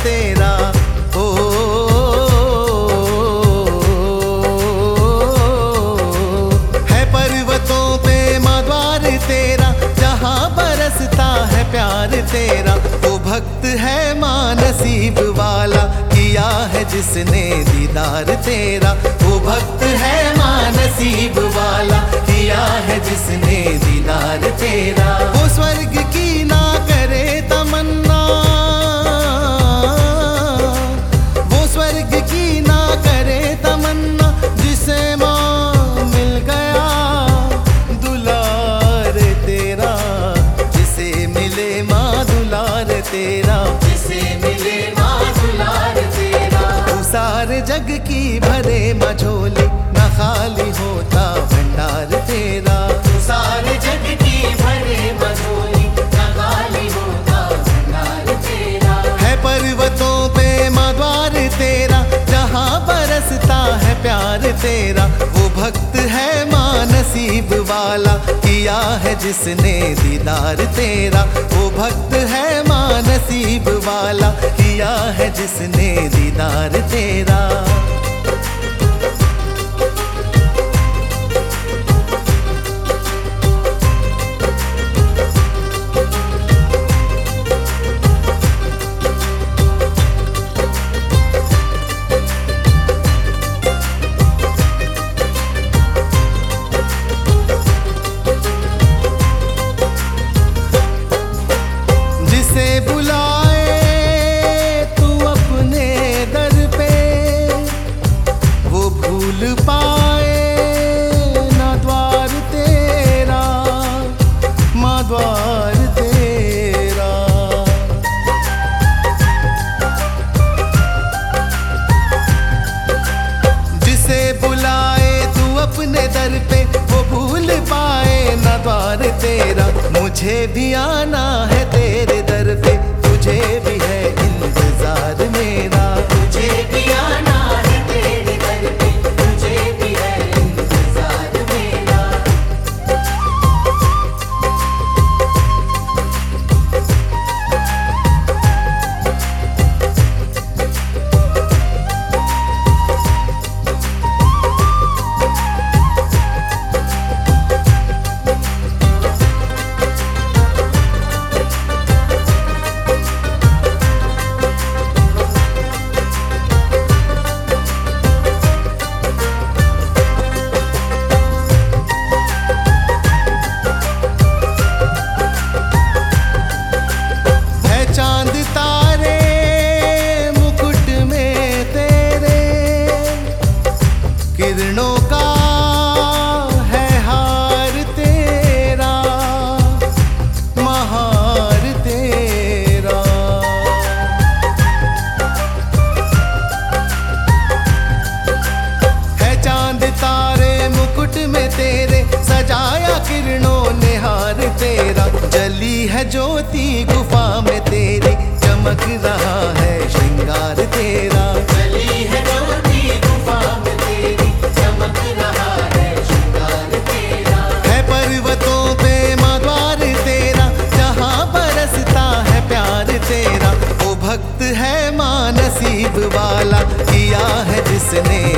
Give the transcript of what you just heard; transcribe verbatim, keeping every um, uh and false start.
तेरा। ओ है पर्वतों पे माँ द्वार तेरा, जहाँ बरसता है प्यार तेरा। वो भक्त है माँ नसीब वाला, किया है जिसने दीदार तेरा। वो भक्त है माँ नसीब वाला, किया है जिसने दीदार तेरा। वो स्वर्ग की ना करे तमन्ना, वो स्वर्ग की ना करे तमन्ना, जिसे माँ मिल गया दुलार तेरा। जिसे मिले माँ दुलार तेरा, जिसे मिले माँ दुलार तेरा। तू सारे जग की भरे मझोली, ना खाली होता भंडार तेरा। तू सारे जग की भरे मझोली, ना खाली होता भंडार तेरा। है पर्वतों पे माँ द्वार तेरा, जहाँ बरसता है प्यार तेरा। वो भक्त है माँ नसीब वाला, किया है जिसने दीदार तेरा। वो भक्त है माँ नसीब वाला, किया है जिसने दीदार तेरा। जिसे बुलाए तू अपने दर पे, वो भूल पाए ना द्वार तेरा, माँ द्वार तेरा। जिसे बुलाए तू अपने दर पे, वो भूल पाए ना द्वार तेरा। मुझे भी आना है तेरे दर पे, तुझे भी है इंतजार मेरा। तुझे भी आना है तेरे दर पे, तुझे भी है इंतजार मेरा। किरणों का है हार तेरा, महार तेरा। है चांद तारे मुकुट में तेरे, सजाया किरणों ने हार तेरा। जली है ज्योति गुफा में तेरी, चमक रहा है श्रृंगार तेरा। जली है ज्योति गुफा में तेरी, चमक रहा है श्रृंगार तेरा। है पर्वतों पे माँ द्वार तेरा, जहाँ बरसता है प्यार तेरा। वो भक्त है माँ नसीब वाला, किया है जिसने